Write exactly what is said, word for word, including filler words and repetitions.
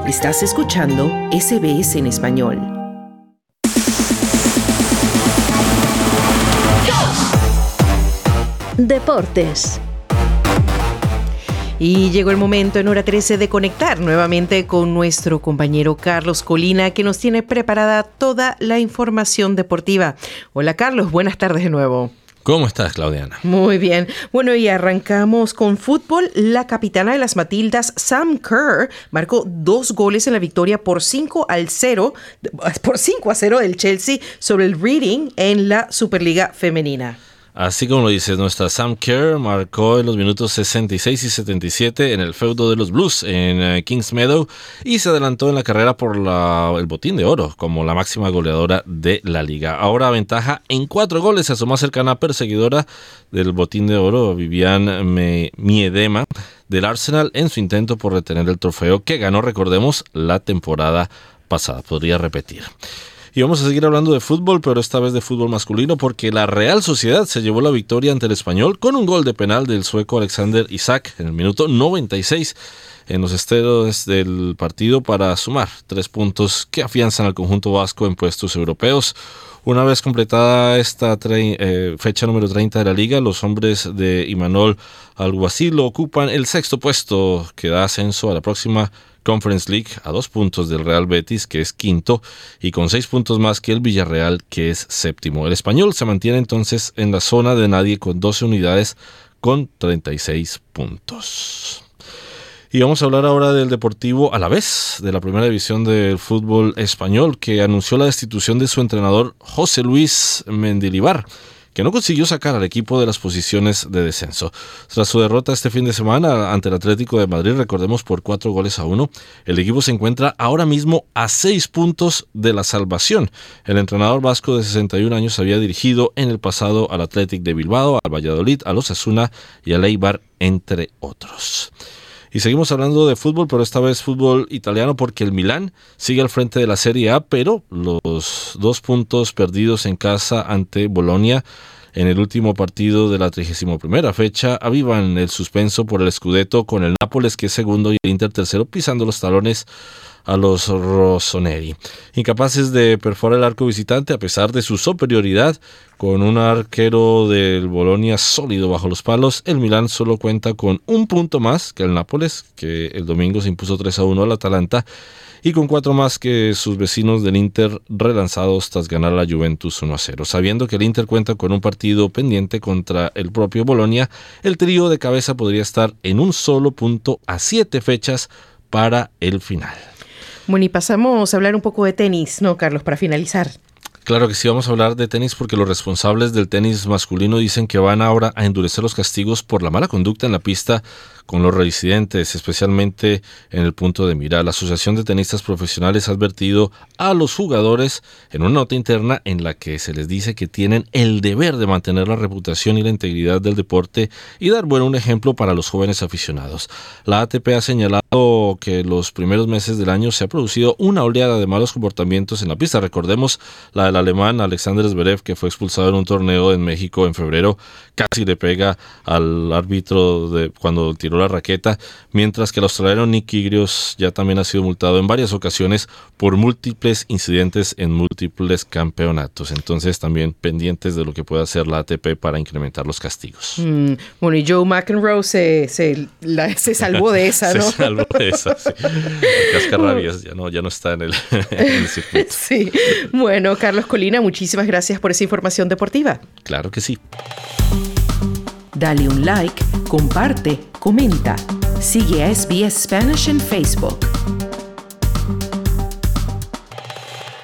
Estás escuchando S B S en español. Deportes. Y llegó el momento en hora trece de conectar nuevamente con nuestro compañero Carlos Colina, que nos tiene preparada toda la información deportiva. Hola Carlos, buenas tardes de nuevo. ¿Cómo estás, Claudiana? Muy bien. Bueno, y arrancamos con fútbol. La capitana de las Matildas, Sam Kerr, marcó dos goles en la victoria por cinco al cero, por cinco a cero del Chelsea sobre el Reading en la Superliga Femenina. Así como lo dices, nuestra Sam Kerr marcó en los minutos sesenta y seis y setenta y siete en el feudo de los Blues en uh, Kings Meadow y se adelantó en la carrera por la, el botín de oro como la máxima goleadora de la liga. Ahora aventaja en cuatro goles a su más cercana perseguidora del botín de oro, Vivian Miedema, del Arsenal, en su intento por retener el trofeo que ganó, recordemos, la temporada pasada. Podría repetir. Y vamos a seguir hablando de fútbol, pero esta vez de fútbol masculino, porque la Real Sociedad se llevó la victoria ante el Español con un gol de penal del sueco Alexander Isak en el minuto noventa y seis en los esteros del partido para sumar tres puntos que afianzan al conjunto vasco en puestos europeos. Una vez completada esta tre- eh, fecha número treinta de la liga, los hombres de Imanol Alguacil ocupan el sexto puesto que da ascenso a la próxima Conference League a dos puntos del Real Betis, que es quinto, y con seis puntos más que el Villarreal, que es séptimo. El Español se mantiene entonces en la zona de nadie con doce unidades con treinta y seis puntos. Y vamos a hablar ahora del Deportivo Alavés, de la primera división del fútbol español, que anunció la destitución de su entrenador José Luis Mendilibar, que no consiguió sacar al equipo de las posiciones de descenso. Tras su derrota este fin de semana ante el Atlético de Madrid, recordemos por cuatro goles a uno, el equipo se encuentra ahora mismo a seis puntos de la salvación. El entrenador vasco de sesenta y un años había dirigido en el pasado al Athletic de Bilbao, al Valladolid, al Osasuna y al Eibar, entre otros. Y seguimos hablando de fútbol, pero esta vez fútbol italiano, porque el Milán sigue al frente de la Serie A, pero los dos puntos perdidos en casa ante Bolonia en el último partido de la trigésima primera fecha avivan el suspenso por el Scudetto, con el Nápoles, que es segundo, y el Inter tercero, pisando los talones a los rossoneri. Incapaces de perforar el arco visitante a pesar de su superioridad, con un arquero del Bolonia sólido bajo los palos, el Milán solo cuenta con un punto más que el Nápoles, que el domingo se impuso tres a uno al Atalanta, y con cuatro más que sus vecinos del Inter, relanzados tras ganar a la Juventus uno a cero. Sabiendo que el Inter cuenta con un partido pendiente contra el propio Bolonia, el trío de cabeza podría estar en un solo punto a siete fechas para el final. Bueno, y pasamos a hablar un poco de tenis, ¿no, Carlos, para finalizar? Claro que sí, vamos a hablar de tenis porque los responsables del tenis masculino dicen que van ahora a endurecer los castigos por la mala conducta en la pista con los reincidentes, especialmente en el punto de mira. La Asociación de Tenistas Profesionales ha advertido a los jugadores en una nota interna en la que se les dice que tienen el deber de mantener la reputación y la integridad del deporte y dar buen un ejemplo para los jóvenes aficionados. La A T P ha señalado que los primeros meses del año se ha producido una oleada de malos comportamientos en la pista. Recordemos la del alemán Alexander Zverev, que fue expulsado en un torneo en México en febrero, casi le pega al árbitro de cuando tiró la raqueta, mientras que el australiano Nick Kyrgios ya también ha sido multado en varias ocasiones por múltiples incidentes en múltiples campeonatos. Entonces también pendientes de lo que pueda hacer la A T P para incrementar los castigos. Mm, bueno, y Joe McEnroe se, se, la, se salvó de esa, ¿no? Se salvó de esa, sí. Cascarrabias ya no, ya no está en el, en el circuito. Sí. Bueno, Carlos Colina, muchísimas gracias por esa información deportiva. Claro que sí. Dale un like, comparte, comenta. Sigue a S B S Spanish en Facebook.